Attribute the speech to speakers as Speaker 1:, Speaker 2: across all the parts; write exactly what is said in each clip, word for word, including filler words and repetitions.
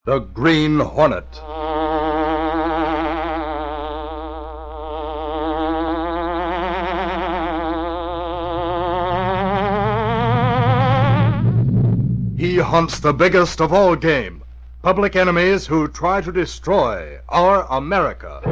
Speaker 1: The Green Hornet. He hunts the biggest of all game, public enemies who try to destroy our America.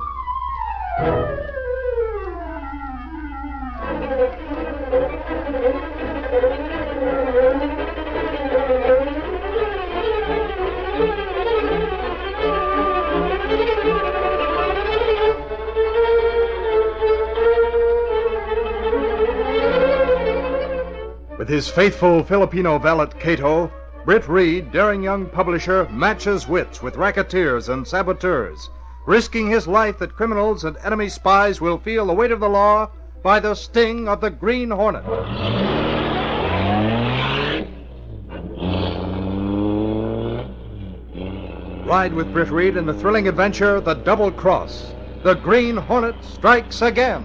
Speaker 1: With his faithful Filipino valet Cato, Britt Reed, daring young publisher, matches wits with racketeers and saboteurs, risking his life that criminals and enemy spies will feel the weight of the law by the sting of the Green Hornet. Ride with Britt Reed in the thrilling adventure, The Double Cross. The Green Hornet strikes again.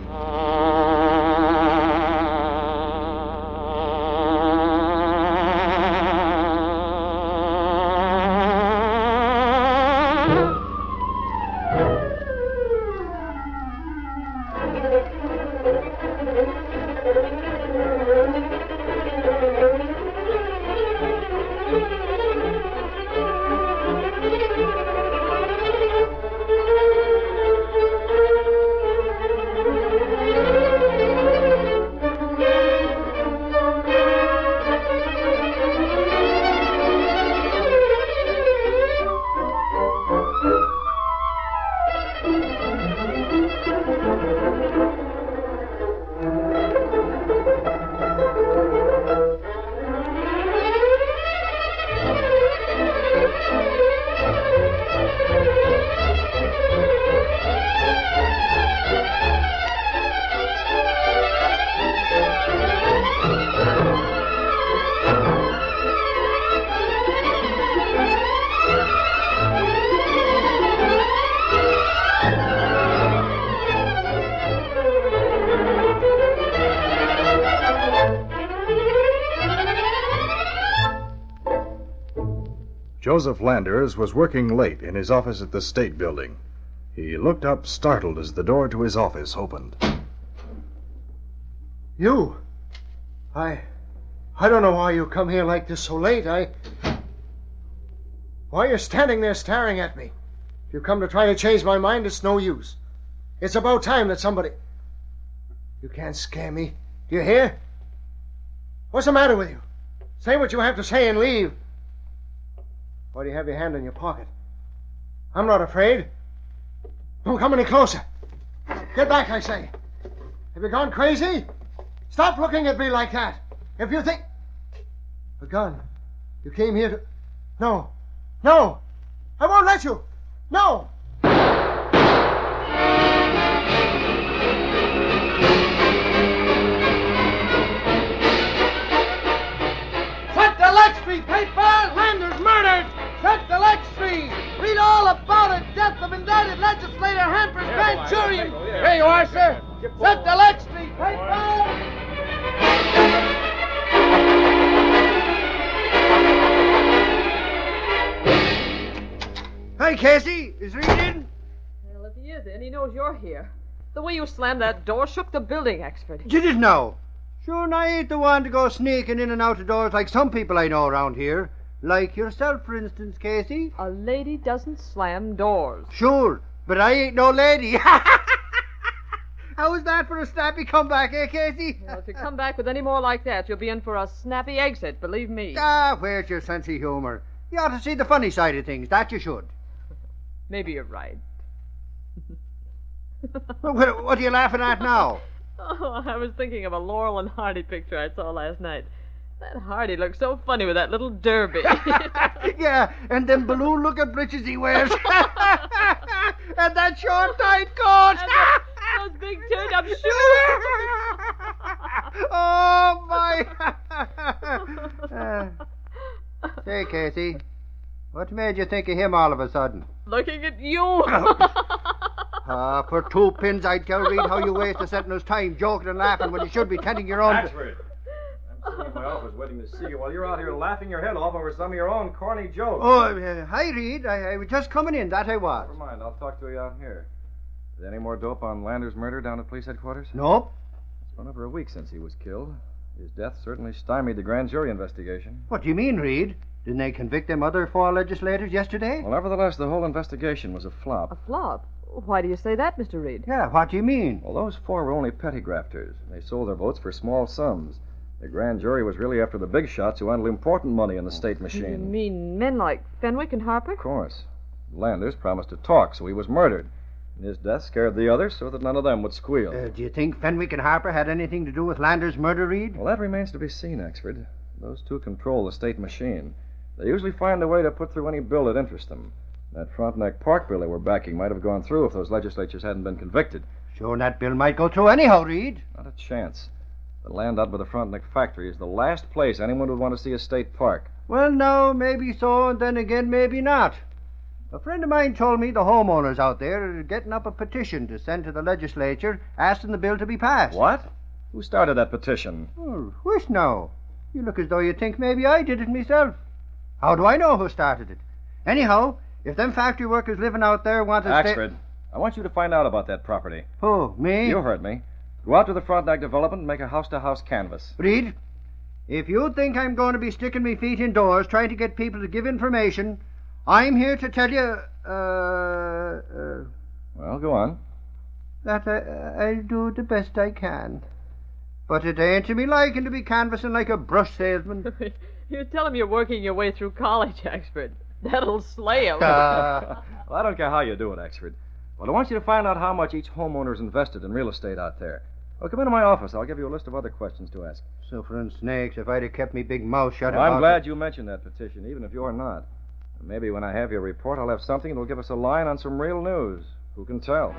Speaker 1: Joseph Landers was working late in his office at the State Building. He looked up startled as the door to his office opened.
Speaker 2: You? I... I don't know why you come here like this so late. I... Why are you standing there staring at me? If you come to try to change my mind, it's no use. It's about time that somebody... You can't scare me. Do you hear? What's the matter with you? Say what you have to say and leave. Why do you have your hand in your pocket? I'm not afraid. Don't come any closer. Get back, I say. Have you gone crazy? Stop looking at me like that. If you think... A gun. You came here to... No. No. I won't let you. No.
Speaker 3: Set the Lex paper! Landers murdered! Set the Lex Street! Read all about it! Death of indicted legislator hampers grand jury! Here you are, sir! Set the Lex Street paper!
Speaker 2: Hi, Casey. Is Reed in?
Speaker 4: Well, if he is in, he knows you're here. The way you slammed that door shook the building expert.
Speaker 2: Did it now? Sure, and I ain't the one to go sneaking in and out of doors like some people I know around here. Like yourself, for instance, Casey.
Speaker 4: A lady doesn't slam doors.
Speaker 2: Sure, but I ain't no lady. How was that for a snappy comeback, eh, Casey?
Speaker 4: Well, if you come back with any more like that, you'll be in for a snappy exit, believe me.
Speaker 2: Ah, where's your sense of humor? You ought to see the funny side of things, that you should.
Speaker 4: Maybe you're right.
Speaker 2: Well, what, what are you laughing at now?
Speaker 4: Oh, I was thinking of a Laurel and Hardy picture I saw last night. That Hardy looks so funny with that little derby.
Speaker 2: Yeah, and them balloon-looking breeches he wears. And that short, tight coat.
Speaker 4: And the, those big turned-up shoes.
Speaker 2: Oh, my. uh, say, Casey, what made you think of him all of a sudden?
Speaker 4: Looking at you.
Speaker 2: Ah, uh, for two pins I'd tell Reed how you waste a sentinel's time joking and laughing when you should be tending your own...
Speaker 5: That's right. I'm sitting in my office waiting to see you while you're out here laughing your head off over some of your own corny jokes.
Speaker 6: Oh, uh, hi, Reed. I, I was just coming in, that I was.
Speaker 5: Never mind, I'll talk to you out here. Is there any more dope on Lander's murder down at police headquarters?
Speaker 6: Nope.
Speaker 5: It's been over a week since he was killed. His death certainly stymied the grand jury investigation.
Speaker 6: What do you mean, Reed? Didn't they convict them other four legislators yesterday?
Speaker 5: Well, nevertheless, the whole investigation was a flop.
Speaker 4: A flop? Why do you say that, Mister Reed?
Speaker 6: Yeah, what do you mean?
Speaker 5: Well, those four were only petty grafters. They sold their votes for small sums. The grand jury was really after the big shots who handled important money in the state machine.
Speaker 4: You mean men like Fenwick and Harper?
Speaker 5: Of course. Landers promised to talk, so he was murdered. And his death scared the others so that none of them would squeal.
Speaker 6: Uh, do you think Fenwick and Harper had anything to do with Lander's murder, Reed?
Speaker 5: Well, that remains to be seen, Exford. Those two control the state machine. They usually find a way to put through any bill that interests them. That Frontenac Park bill they were backing might have gone through if those legislatures hadn't been convicted.
Speaker 6: Sure, that bill might go through anyhow, Reed.
Speaker 5: Not a chance. The land out by the Frontenac factory is the last place anyone would want to see a state park.
Speaker 6: Well, no, maybe so, and then again, maybe not. A friend of mine told me the homeowners out there are getting up a petition to send to the legislature asking the bill to be passed.
Speaker 5: What? Who started that petition?
Speaker 6: Oh, which now? You look as though you think maybe I did it myself. How do I know who started it? Anyhow, if them factory workers living out there want to stay...
Speaker 5: Axford, I want you to find out about that property.
Speaker 6: Who, me?
Speaker 5: You heard me. Go out to the Frontenac development and make a house-to-house canvass.
Speaker 6: Reed, if you think I'm going to be sticking my feet indoors trying to get people to give information, I'm here to tell you, uh... uh
Speaker 5: well, go on.
Speaker 6: That I, I'll do the best I can. But it ain't to me liking to be canvassing like a brush salesman.
Speaker 4: You tell him you're working your way through college, Axford. That'll slay him.
Speaker 6: Uh,
Speaker 5: well, I don't care how you do it, Axford. But I want you to find out how much each homeowner's invested in real estate out there. Well, come into my office. I'll give you a list of other questions to ask.
Speaker 6: Suffering snakes, if I'd have kept me big mouth shut
Speaker 5: well,
Speaker 6: about
Speaker 5: I'm glad
Speaker 6: it.
Speaker 5: you mentioned that petition, even if you're not. And maybe when I have your report, I'll have something that'll give us a line on some real news. Who can tell?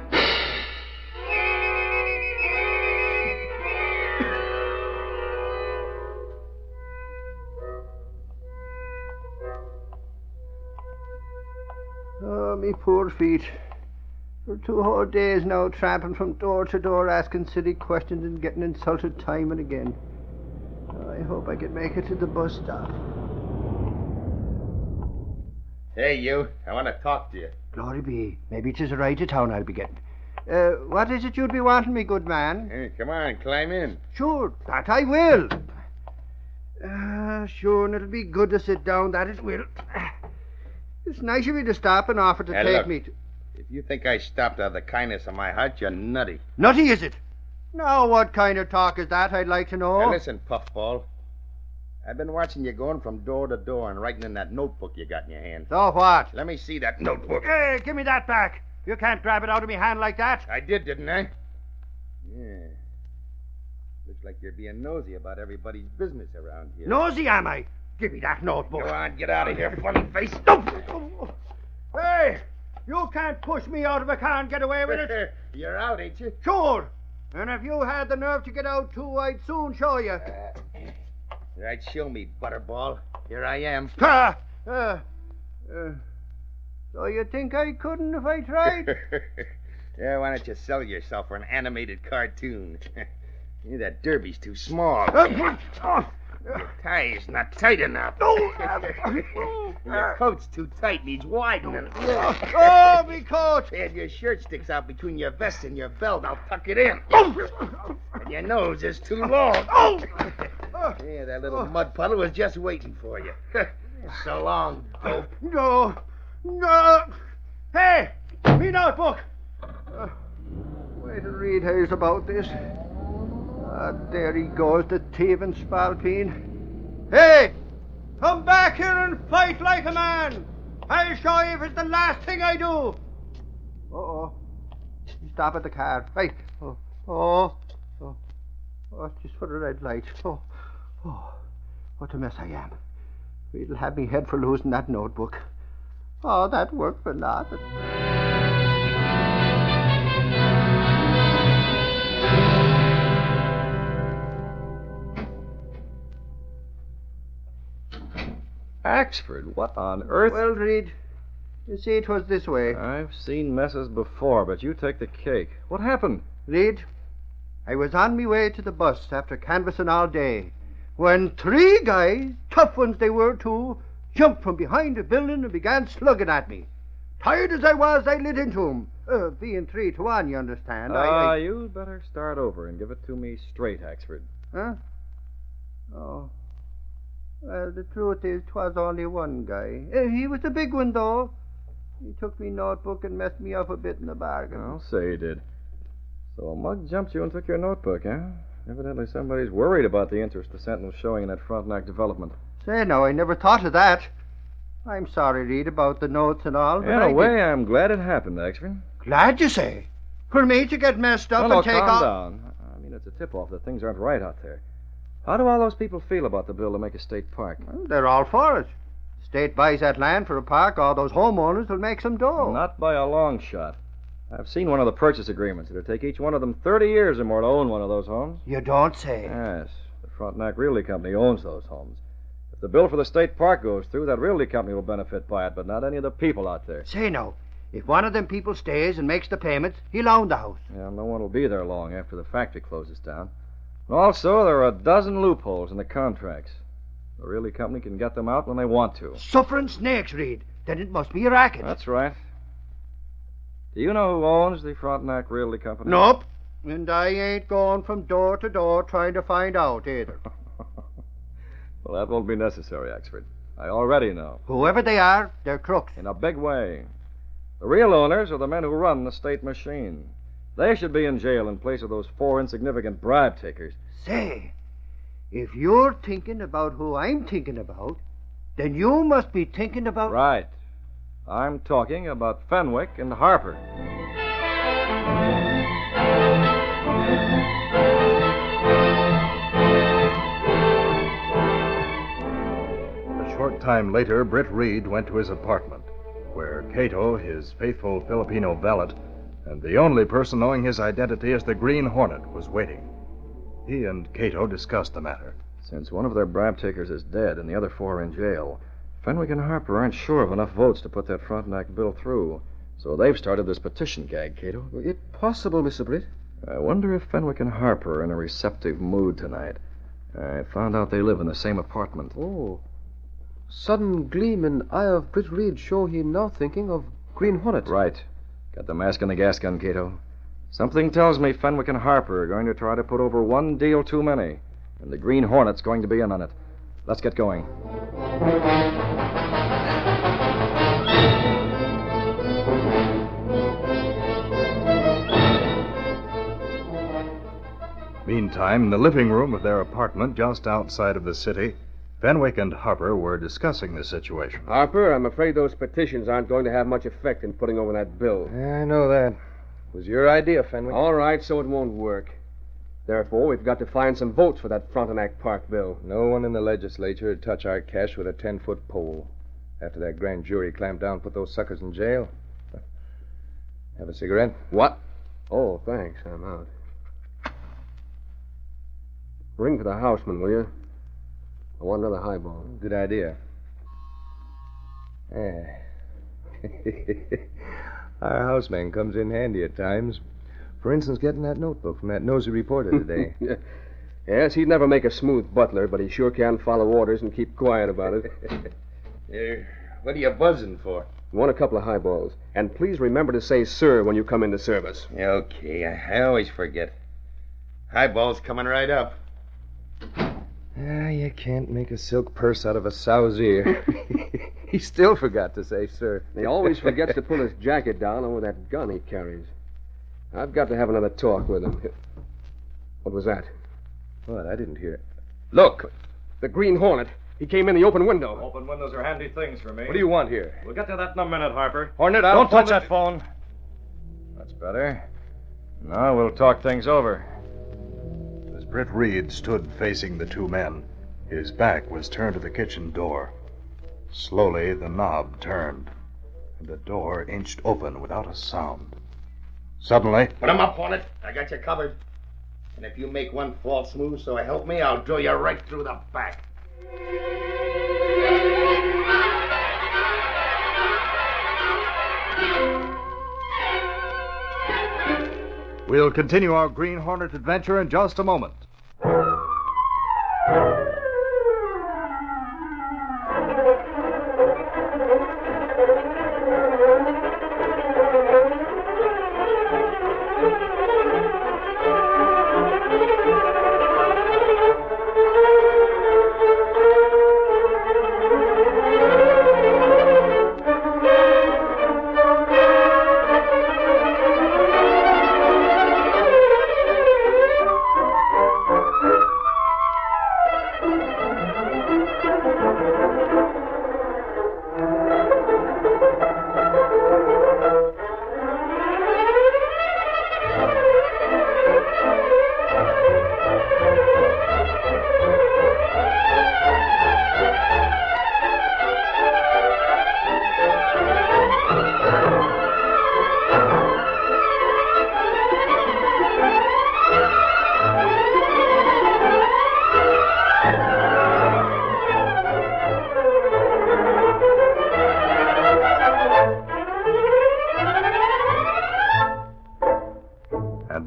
Speaker 6: Oh, me poor feet. For two whole days now, tramping from door to door, asking silly questions and getting insulted time and again. I hope I can make it to the bus stop.
Speaker 3: Hey, you. I want to talk to you.
Speaker 6: Glory be. Maybe it is a ride to town I'll be getting. Uh, what is it you'd be wanting, me good man?
Speaker 3: Hey, come on, climb in.
Speaker 6: Sure, that I will. Ah, uh, sure, and it'll be good to sit down, that it will. It's nice of you to stop and offer to
Speaker 3: Hey,
Speaker 6: take
Speaker 3: look.
Speaker 6: me to...
Speaker 3: If you think I stopped out of the kindness of my heart, you're nutty.
Speaker 6: Nutty, is it? Now, what kind of talk is that, I'd like to know?
Speaker 3: Now, listen, Puffball. I've been watching you going from door to door and writing in that notebook you got in your hand.
Speaker 6: So what?
Speaker 3: Let me see that notebook.
Speaker 6: Hey, give me that back. You can't grab it out of me hand like that.
Speaker 3: I did, didn't I? Yeah. Looks like you're being nosy about everybody's business around here.
Speaker 6: Nosy, am I? Give me that notebook.
Speaker 3: Go on, get out of here, funny face.
Speaker 6: Hey, you can't push me out if I can't get away with it.
Speaker 3: You're out, ain't you?
Speaker 6: Sure. And if you had the nerve to get out too, I'd soon show you.
Speaker 3: Uh, right, show me, Butterball. Here I am.
Speaker 6: Ah, uh, uh, so you think I couldn't if I tried?
Speaker 3: Yeah, why don't you sell yourself for an animated cartoon? Yeah, that derby's too small.
Speaker 6: Uh, oh,
Speaker 3: Your tie's not tight enough. Your coat's too tight, needs widening.
Speaker 6: oh, me coat!
Speaker 3: And your shirt sticks out between your vest and your belt. I'll tuck it in. And your nose is too long. Yeah, that little mud puddle was just waiting for you. So long, dope.
Speaker 6: No, no. Hey, me notebook. Uh, wait till Reed hears about this. Ah, there he goes, the thieving spalpeen. Hey, come back here and fight like a man. I'll show you if it's the last thing I do. Uh-oh. Stop at the car. Right. Oh, oh, oh, oh, just for the red light. Oh, oh, what a mess I am. Reed'll have me head for losing that notebook. Oh, that worked for nothing.
Speaker 5: Axford, what on earth?
Speaker 6: Well, Reed, you see, it was this way.
Speaker 5: I've seen messes before, but you take the cake. What happened?
Speaker 6: Reed, I was on me way to the bus after canvassing all day when three guys, tough ones they were too, jumped from behind the building and began slugging at me. Tired as I was, I lit into 'em. Uh, being three to one, you understand.
Speaker 5: Ah,
Speaker 6: I, I...
Speaker 5: you'd better start over and give it to me straight, Haxford.
Speaker 6: Huh? Oh. Well, the truth is, 'twas only one guy. Uh, he was a big one, though. He took me notebook and messed me up a bit in the bargain.
Speaker 5: I'll say he did. So a mug jumped you and took your notebook, huh? Evidently somebody's worried about the interest the Sentinel's showing in that Frontenac development.
Speaker 6: Say, no, I never thought of that. I'm sorry, Reed, about the notes and all. But
Speaker 5: In
Speaker 6: I
Speaker 5: a way,
Speaker 6: did-
Speaker 5: I'm glad it happened, Haxford.
Speaker 6: Glad you say. For me to get messed up
Speaker 5: No, no,
Speaker 6: and take
Speaker 5: calm
Speaker 6: off.
Speaker 5: down. I mean, it's a tip-off that things aren't right out there. How do all those people feel about the bill to make a state park?
Speaker 6: Well, they're all for it. State buys that land for a park, all those homeowners will make some dough.
Speaker 5: Not by a long shot. I've seen one of the purchase agreements. It'll take each one of them thirty years or more to own one of those homes.
Speaker 6: You don't say.
Speaker 5: Yes, the Frontenac Realty Company owns those homes. If the bill for the state park goes through, that realty company will benefit by it, but not any of the people out there.
Speaker 6: Say, no. If one of them people stays and makes the payments, he'll own the house.
Speaker 5: Yeah, no one will be there long after the factory closes down. And also, there are a dozen loopholes in the contracts. The realty company can get them out when they want to.
Speaker 6: Suffering snakes, Reed. Then it must be a racket.
Speaker 5: That's right. Do you know who owns the Frontenac Realty Company?
Speaker 6: Nope. And I ain't going from door to door trying to find out either.
Speaker 5: Well, that won't be necessary, Axford. I already know.
Speaker 6: Whoever they are, they're crooks.
Speaker 5: In a big way. The real owners are the men who run the state machine. They should be in jail in place of those four insignificant bribe takers.
Speaker 6: Say, if you're thinking about who I'm thinking about, then you must be thinking about...
Speaker 5: Right. I'm talking about Fenwick and Harper.
Speaker 1: A short time later, Britt Reed went to his apartment, where Cato, his faithful Filipino valet, and the only person knowing his identity as the Green Hornet, was waiting. He and Cato discussed the matter.
Speaker 5: Since one of their bribe takers is dead and the other four are in jail, Fenwick and Harper aren't sure of enough votes to put that Frontenac bill through. So they've started this petition gag, Cato.
Speaker 7: It's possible, Mister Britt.
Speaker 5: I wonder if Fenwick and Harper are in a receptive mood tonight. I found out they live in the same apartment.
Speaker 7: Oh. Sudden gleam in eye of Britt Reed show he now thinking of Green Hornet.
Speaker 5: Right. Got the mask and the gas gun, Cato. Something tells me Fenwick and Harper are going to try to put over one deal too many, and the Green Hornet's going to be in on it. Let's get going.
Speaker 1: Meantime, in the living room of their apartment just outside of the city, Fenwick and Harper were discussing the situation.
Speaker 8: Harper, I'm afraid those petitions aren't going to have much effect in putting over that bill.
Speaker 7: I know that. It was your idea, Fenwick.
Speaker 8: All right, so it won't work. Therefore, we've got to find some votes for that Frontenac Park bill.
Speaker 7: No one in the legislature would touch our cash with a ten-foot pole. After that grand jury clamped down and put those suckers in jail. Have a cigarette?
Speaker 8: What? Oh, thanks. I'm out. Ring for the houseman, will you? I want another highball.
Speaker 7: Good idea. Yeah. Our houseman comes in handy at times. For instance, getting that notebook from that nosy reporter today.
Speaker 8: Yes, he'd never make a smooth butler, but he sure can follow orders and keep quiet about it.
Speaker 9: Uh, what are you buzzing for?
Speaker 8: Want a couple of highballs. And please remember to say sir when you come into service.
Speaker 9: Okay, I, I always forget. Highball's coming right up.
Speaker 7: Ah, you can't make a silk purse out of a sow's ear. He still forgot to say sir.
Speaker 8: He always forgets to pull his jacket down over that gun he carries. I've got to have another talk with him. What was that?
Speaker 7: What? I didn't hear it.
Speaker 8: Look, the Green Hornet. He came in the open window.
Speaker 5: Open windows are handy things for me.
Speaker 7: What do you want here?
Speaker 5: We'll get to that in a minute, Harper.
Speaker 7: Hornet, I
Speaker 5: Don't
Speaker 7: don't
Speaker 5: touch that phone. That's better. Now we'll talk things over.
Speaker 1: As Britt Reed stood facing the two men, his back was turned to the kitchen door. Slowly, the knob turned, and the door inched open without a sound. Suddenly...
Speaker 9: Put him up, Hornet. I got you covered. And if you make one false move, so help me, I'll drill you right through the back.
Speaker 1: We'll continue our Green Hornet adventure in just a moment.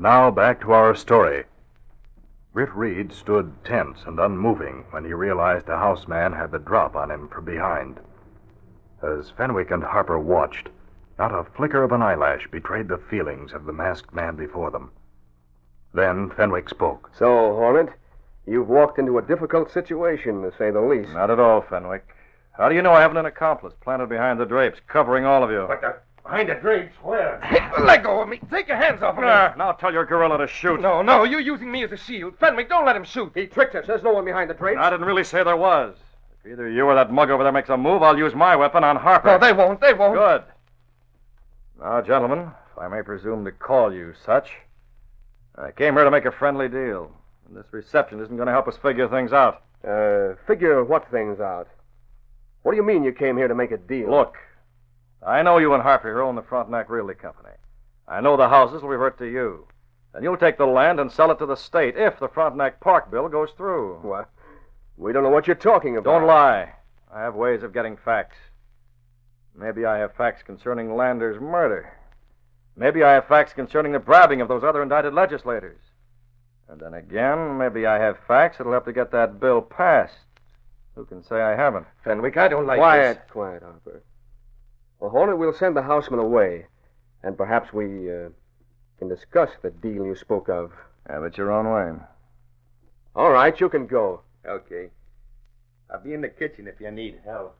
Speaker 1: Now back to our story. Britt Reed stood tense and unmoving when he realized the houseman had the drop on him from behind. As Fenwick and Harper watched, not a flicker of an eyelash betrayed the feelings of the masked man before them. Then Fenwick spoke.
Speaker 8: So, Hornet, you've walked into a difficult situation, to say the least.
Speaker 5: Not at all, Fenwick. How do you know I haven't an accomplice planted behind the drapes, covering all of you?
Speaker 9: But the, behind the drapes, where?
Speaker 7: Let go of me. Take your hands off of me.
Speaker 5: Uh, now tell your gorilla to shoot.
Speaker 7: No, no, you're using me as a shield. Fenwick, don't let him shoot.
Speaker 8: He tricked us. There's no one behind the drapes.
Speaker 5: I didn't really say there was. If either you or that mug over there makes a move, I'll use my weapon on Harper.
Speaker 7: No, they won't. They won't.
Speaker 5: Good. Now, gentlemen, if I may presume to call you such, I came here to make a friendly deal. And this reception isn't going to help us figure things out.
Speaker 8: Uh, figure what things out? What do you mean you came here to make a deal?
Speaker 5: Look, I know you and Harper here own the Frontenac Realty Company. I know the houses will revert to you. And you'll take the land and sell it to the state if the Frontenac Park bill goes through.
Speaker 8: What? We don't know what you're talking about.
Speaker 5: Don't lie. I have ways of getting facts. Maybe I have facts concerning Lander's murder. Maybe I have facts concerning the brabbing of those other indicted legislators. And then again, maybe I have facts that'll help to get that bill passed. Who can say I haven't?
Speaker 7: Fenwick, I don't like
Speaker 8: quiet,
Speaker 7: this.
Speaker 8: Quiet, Harper. Well, Hornet, we'll send the houseman away. And perhaps we uh, can discuss the deal you spoke of.
Speaker 5: Have it your own way.
Speaker 8: All right, you can go.
Speaker 9: Okay. I'll be in the kitchen if you need help.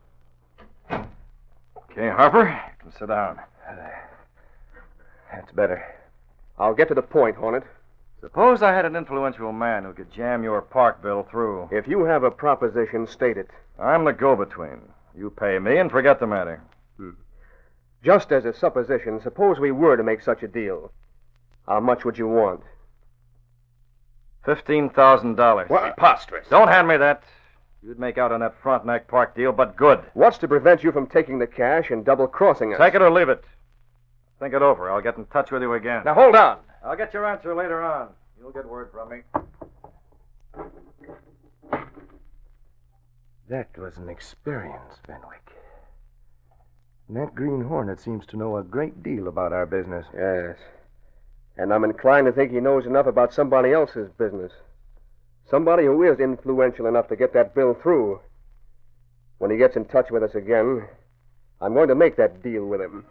Speaker 5: Okay, Harper, you can sit down.
Speaker 8: That's better. I'll get to the point, Hornet.
Speaker 5: Suppose I had an influential man who could jam your park bill through.
Speaker 8: If you have a proposition, state it.
Speaker 5: I'm the go-between. You pay me and forget the matter.
Speaker 8: Hmm. Just as a supposition, suppose we were to make such a deal. How much would you want?
Speaker 5: Fifteen thousand dollars.
Speaker 9: Preposterous.
Speaker 5: Don't hand me that. You'd make out on that Frontenac Park deal, but good.
Speaker 8: What's to prevent you from taking the cash and double-crossing us?
Speaker 5: Take it or leave it. Think it over. I'll get in touch with you again.
Speaker 7: Now, hold on.
Speaker 5: I'll get your answer later on. You'll get word from me.
Speaker 7: That was an experience, Fenwick. And that Green Hornet seems to know a great deal about our business.
Speaker 8: Yes. And I'm inclined to think he knows enough about somebody else's business. Somebody who is influential enough to get that bill through. When he gets in touch with us again, I'm going to make that deal with him.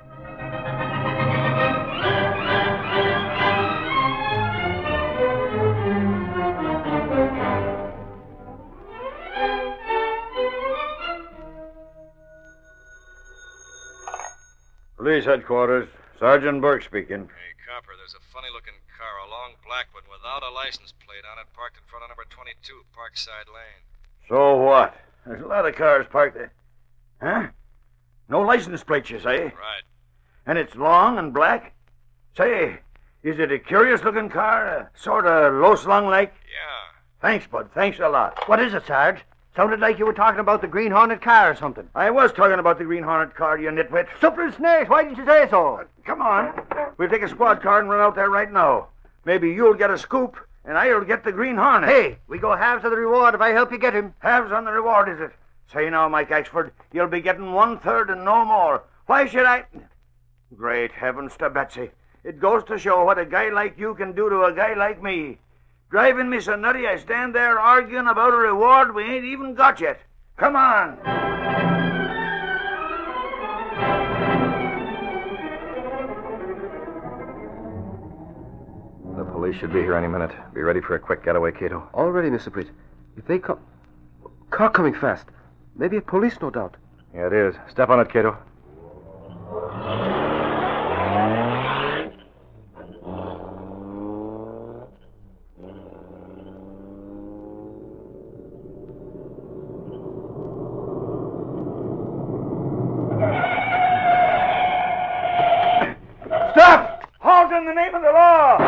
Speaker 10: Police headquarters. Sergeant Burke speaking.
Speaker 5: Hey, Copper, there's a funny-looking car, a long black one without a license plate on it, parked in front of number twenty-two, Parkside Lane.
Speaker 10: So what? There's a lot of cars parked there. Huh? No license plate, you say?
Speaker 5: Right.
Speaker 10: And it's long and black? Say, is it a curious-looking car? Uh, sort of low-slung like?
Speaker 5: Yeah.
Speaker 10: Thanks, Bud. Thanks a lot.
Speaker 6: What is it, Sarge? Sounded like you were talking about the Green Hornet car or something.
Speaker 10: I was talking about the Green Hornet car, you nitwit.
Speaker 6: Super snakes, why didn't you say so?
Speaker 10: Uh, come on. We'll take a squad car and run out there right now. Maybe you'll get a scoop, and I'll get the Green Hornet.
Speaker 6: Hey, we go halves of the reward if I help you get him.
Speaker 10: Halves on the reward, is it? Say now, Mike Axford, you'll be getting one-third and no more. Why should I... Great heavens to Betsy. It goes to show what a guy like you can do to a guy like me. Driving me so nutty I stand there arguing about a reward we ain't even got yet. Come on.
Speaker 5: The police should be here any minute. Be ready for a quick getaway, Cato.
Speaker 8: All ready, Mister Britt. If they come... Car coming fast. Maybe a police, no doubt.
Speaker 5: Yeah, it is. Step on it, Cato.
Speaker 10: Stop! Halt in the name of the law!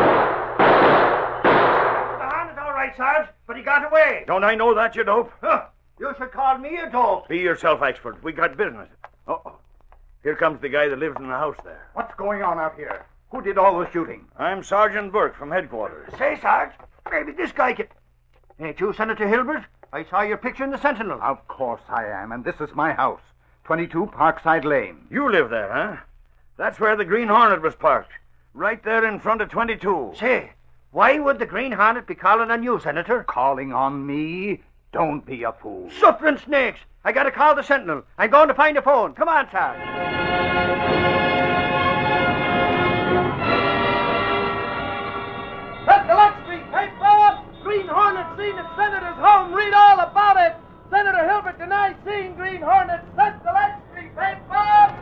Speaker 10: The Hornet's all right, Sarge, but he got away. Don't I know that, you dope? Huh.
Speaker 6: You should call me a dope.
Speaker 10: Be yourself, Axford. We got business. Uh-oh. Here comes the guy that lives in the house there.
Speaker 6: What's going on out here? Who did all the shooting?
Speaker 10: I'm Sergeant Burke from headquarters.
Speaker 6: Say, Sarge, maybe this guy can... Ain't you Senator Hilbert? I saw your picture in the Sentinel. Of course I am, and this is my house. twenty-two Parkside Lane.
Speaker 10: You live there, huh? That's where the Green Hornet was parked. Right there in front of twenty-two.
Speaker 6: Say,
Speaker 10: Why would the Green Hornet be calling on you, Senator?
Speaker 9: Calling on me? Don't be a fool.
Speaker 10: Suffering snakes! I gotta call the Sentinel. I'm going to find a phone. Come on, sir.
Speaker 3: Set the Lex Street paper! Green Hornet seen at Senator's home. Read all about it. Senator Hilbert denies seeing Green Hornet. Set the Lex Street paper!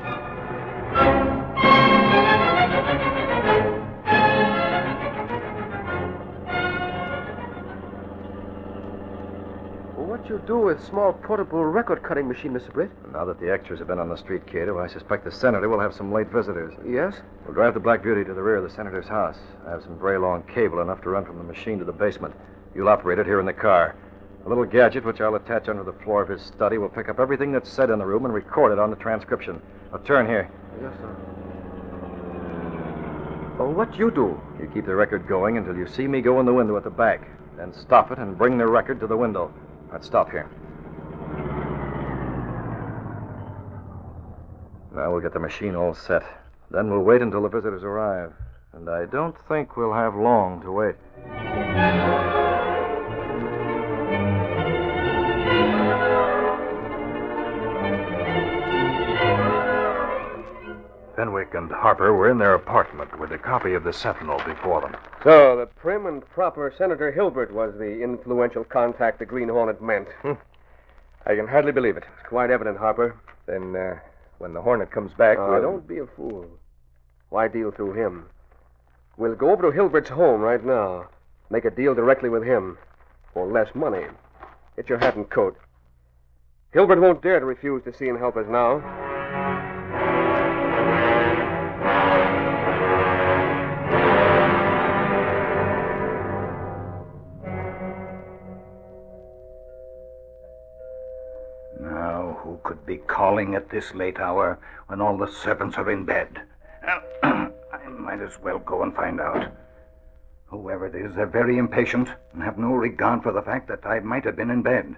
Speaker 8: What you do with small portable record cutting machine, Mister Britt?
Speaker 5: Now that the extras have been on the street, Cato, I suspect the senator will have some late visitors.
Speaker 8: Yes?
Speaker 5: We'll drive the Black Beauty to the rear of the senator's house. I have some very long cable enough to run from the machine to the basement. You'll operate it here in the car. A little gadget which I'll attach under the floor of his study will pick up everything that's said in the room and record it on the transcription. Now turn here.
Speaker 8: Yes, sir. Oh, what you do?
Speaker 5: You keep the record going until you see me go in the window at the back. Then stop it and bring the record to the window. Let's stop here. Now we'll get the machine all set. Then we'll wait until the visitors arrive. And I don't think we'll have long to wait.
Speaker 1: Fenwick and Harper were in their apartment with a copy of the Sentinel before them.
Speaker 8: So, the prim and proper Senator Hilbert was the influential contact the Green Hornet meant.
Speaker 7: Hmm. I can hardly believe it.
Speaker 8: It's quite evident, Harper.
Speaker 7: Then, uh, when the Hornet comes back,
Speaker 8: Uh,
Speaker 7: we'll...
Speaker 8: don't be a fool. Why deal through him? We'll go over to Hilbert's home right now. Make a deal directly with him. For less money. Get your hat and coat. Hilbert won't dare to refuse to see and help us now.
Speaker 9: Now, who could be calling at this late hour when all the servants are in bed? I might as well go and find out. Whoever it is, they're very impatient and have no regard for the fact that I might have been in bed.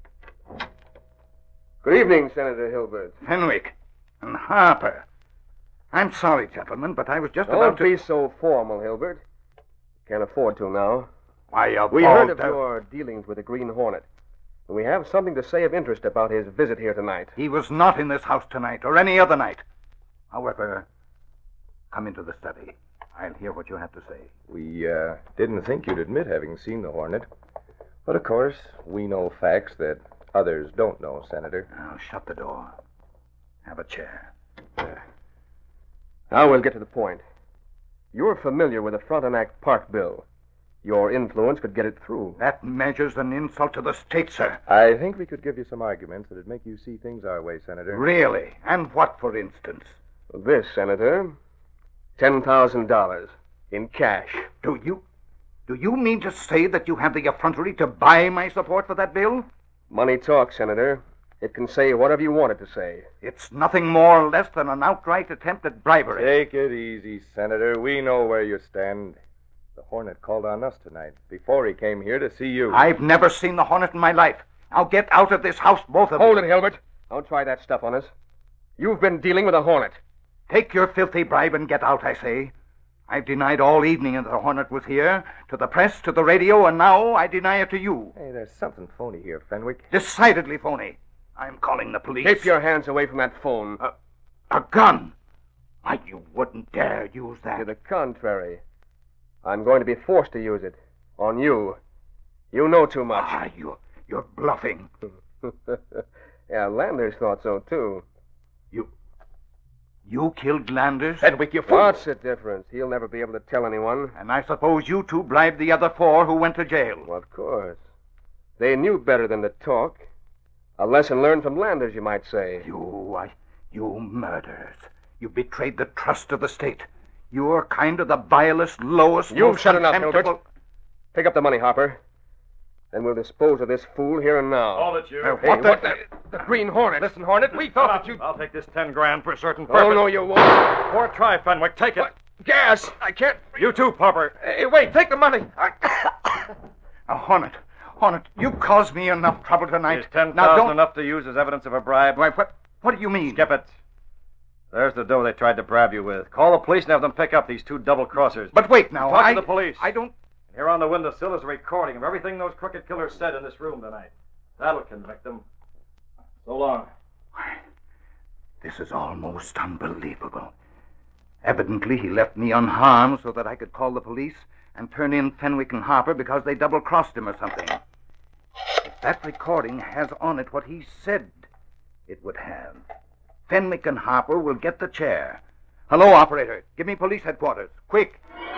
Speaker 8: Good evening, Senator Hilbert.
Speaker 9: Fenwick and Harper. I'm sorry, gentlemen, but I was just
Speaker 8: Don't
Speaker 9: about to...
Speaker 8: be so formal, Hilbert. Can't afford to now.
Speaker 9: Why, of
Speaker 8: We
Speaker 9: all
Speaker 8: heard of
Speaker 9: the-
Speaker 8: your dealings with the Green Hornet. And we have something to say of interest about his visit here tonight.
Speaker 9: He was not in this house tonight or any other night. However, come into the study. I'll hear what you have to say.
Speaker 7: We, uh, didn't think you'd admit having seen the Hornet. But, of course, we know facts that others don't know, Senator.
Speaker 9: Now, shut the door. Have a chair.
Speaker 8: Now we'll get to the point. You're familiar with the Frontenac Park bill. Your influence could get it through.
Speaker 9: That measures an insult to the state, sir.
Speaker 7: I think we could give you some arguments that'd make you see things our way, Senator.
Speaker 9: Really? And what, for instance?
Speaker 8: This, Senator. Ten thousand dollars. In cash.
Speaker 9: Do you... Do you mean to say that you have the effrontery to buy my support for that bill?
Speaker 8: Money talks, Senator. It can say whatever you want it to say.
Speaker 9: It's nothing more or less than an outright attempt at bribery.
Speaker 7: Take it easy, Senator. We know where you stand. The Hornet called on us tonight, before he came here to see you.
Speaker 9: I've never seen the Hornet in my life. Now get out of this house, both of you.
Speaker 8: Hold it, Hilbert. Don't try that stuff on us. You've been dealing with a Hornet.
Speaker 9: Take your filthy bribe and get out, I say. I've denied all evening that the Hornet was here, to the press, to the radio, and now I deny it to you.
Speaker 7: Hey, there's something phony here, Fenwick.
Speaker 9: Decidedly phony. I'm calling the police.
Speaker 8: Keep your hands away from that phone.
Speaker 9: A, a gun? Why, you wouldn't dare use that.
Speaker 8: To the contrary. I'm going to be forced to use it. On you. You know too much.
Speaker 9: Ah, you, you're bluffing.
Speaker 8: Yeah, Landers thought so, too.
Speaker 9: You... You killed Landers?
Speaker 7: Fenwick, you fool.
Speaker 8: What's the difference? He'll never be able to tell anyone.
Speaker 9: And I suppose you two bribed the other four who went to jail.
Speaker 8: Well, of course. They knew better than to talk. A lesson learned from Landers, you might say.
Speaker 9: You, I, you murderers. You betrayed the trust of the state. You're kind of the vilest, lowest,
Speaker 8: You've
Speaker 9: most
Speaker 8: said enough,
Speaker 9: contemptible...
Speaker 8: Hilbert. Pick up the money, Harper. Then we'll dispose of this fool here and now.
Speaker 5: All at you.
Speaker 9: Uh,
Speaker 8: Hey,
Speaker 9: what the...
Speaker 8: what the... The Green Hornet.
Speaker 7: Listen, Hornet, we thought that you...
Speaker 5: I'll take this ten grand for certain purpose.
Speaker 8: Oh, no, you won't.
Speaker 5: Or try, Fenwick. Take it.
Speaker 8: What? Gas! I can't...
Speaker 5: You too, Popper.
Speaker 7: Hey, wait, take the money.
Speaker 9: A Hornet. Hornet, you caused me enough trouble tonight.
Speaker 5: Is ten
Speaker 9: Now,
Speaker 5: thousand
Speaker 9: don't...
Speaker 5: enough to use as evidence of a bribe?
Speaker 9: Why, what, what do you mean?
Speaker 5: Skip it. There's the dough they tried to bribe you with. Call the police and have them pick up these two double-crossers.
Speaker 9: But wait now,
Speaker 5: Talk
Speaker 9: I...
Speaker 5: to the police.
Speaker 9: I don't...
Speaker 5: And here on the windowsill is a recording of everything those crooked killers said in this room tonight. That'll convict them. So long.
Speaker 9: This is almost unbelievable. Evidently, he left me unharmed so that I could call the police and turn in Fenwick and Harper because they double-crossed him or something. If that recording has on it what he said it would have, Fenwick and Harper will get the chair. Hello, operator. Give me police headquarters. Quick.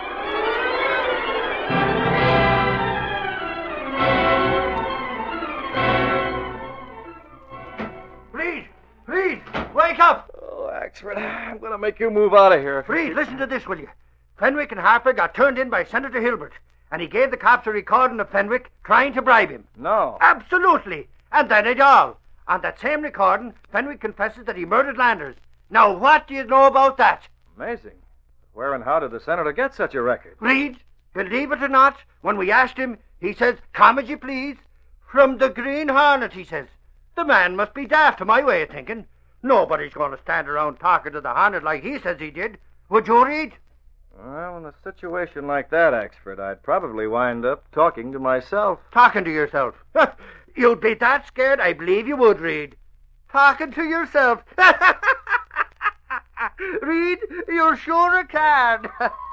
Speaker 10: Reed! Reed! Wake up!
Speaker 5: Oh, Axford, I'm going to make you move out of here.
Speaker 10: Reed, listen to this, will you? Fenwick and Harper got turned in by Senator Hilbert, and he gave the cops a recording of Fenwick trying to bribe him.
Speaker 5: No.
Speaker 10: Absolutely. And then it all. On that same recording, Fenwick confesses that he murdered Landers. Now, what do you know about that?
Speaker 5: Amazing. Where and how did the senator get such a record?
Speaker 10: Reed, believe it or not, when we asked him, he says, "Come as you please." From the Green Hornet, he says. The man must be daft to my way of thinking. Nobody's going to stand around talking to the Hornet like he says he did. Would you, Reed?
Speaker 5: Well, in a situation like that, Axford, I'd probably wind up talking to myself.
Speaker 10: Talking to yourself? You'd be that scared, I believe you would, Reed. Talking to yourself. Reed, you're sure a can.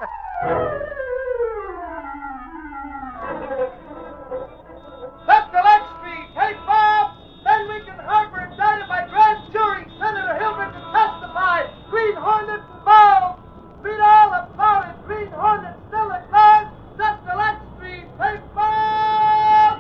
Speaker 10: Set the leg speed. Take Bob. Fenwick and Harper indicted by grand jury. Senator Hilbert to testify. Green Hornet involved. Read all about it. Green Hornet still at large. Set the leg speed. Take Bob.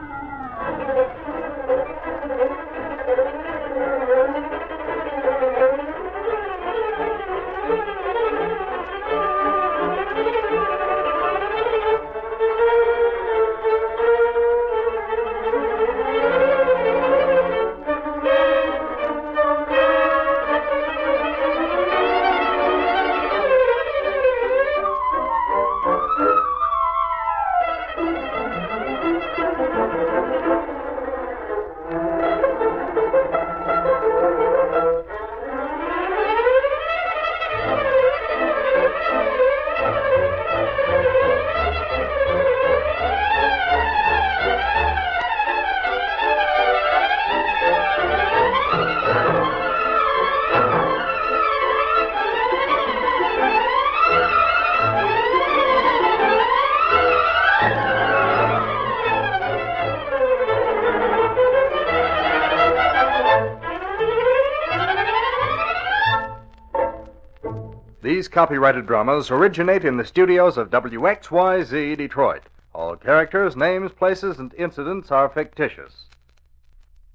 Speaker 1: These copyrighted dramas originate in the studios of W X Y Z Detroit. All characters, names, places, and incidents are fictitious.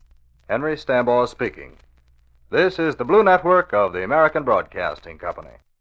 Speaker 1: Henry Stambaugh speaking. This is the Blue Network of the American Broadcasting Company.